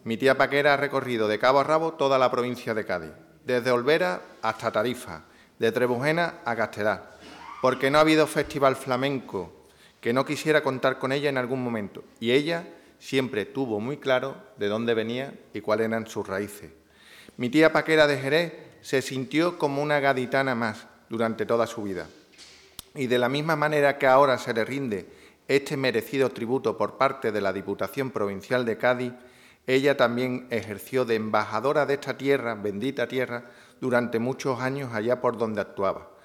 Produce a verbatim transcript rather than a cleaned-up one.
Mi tía Paquera ha recorrido de cabo a rabo toda la provincia de Cádiz, desde Olvera hasta Tarifa, de Trebujena a Castelar, porque no ha habido festival flamenco que no quisiera contar con ella en algún momento, y ella siempre tuvo muy claro de dónde venía y cuáles eran sus raíces. Mi tía Paquera de Jerez se sintió como una gaditana más durante toda su vida, y de la misma manera que ahora se le rinde este merecido tributo por parte de la Diputación Provincial de Cádiz, ella también ejerció de embajadora de esta tierra, bendita tierra, durante muchos años allá por donde actuaba.